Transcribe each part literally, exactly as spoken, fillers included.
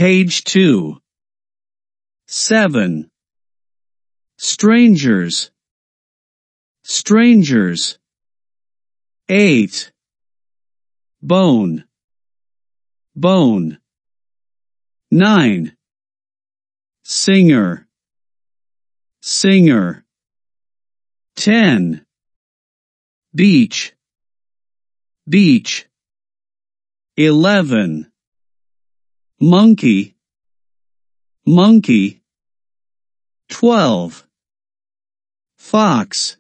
Page two. seven. Strangers. Strangers. eight. Bone. Bone. nine. Singer. Singer. ten. Beach. Beach. eleven. Monkey. Monkey. twelve. Fox.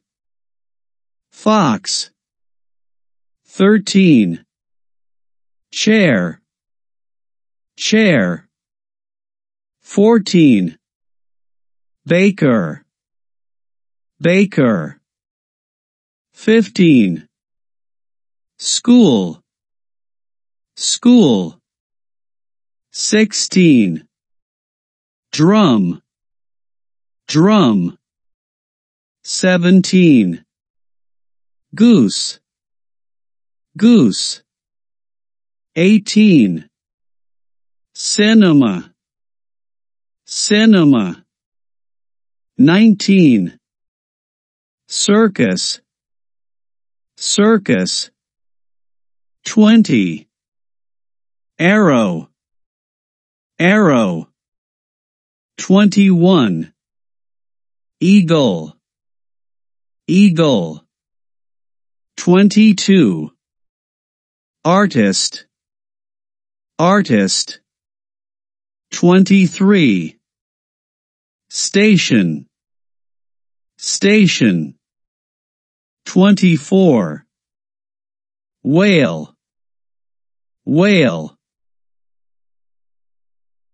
Fox. thirteen. Chair. Chair. fourteen. Baker. Baker. fifteen. School. School. sixteen. Drum. Drum. seventeen. Goose. Goose. eighteen. Cinema. Cinema. nineteen. Circus. Circus. twenty. Arrow. Arrow. twenty-one. Eagle. Eagle. twenty-two. Artist. Artist. twenty-three. Station. Station. twenty-four. Whale. Whale.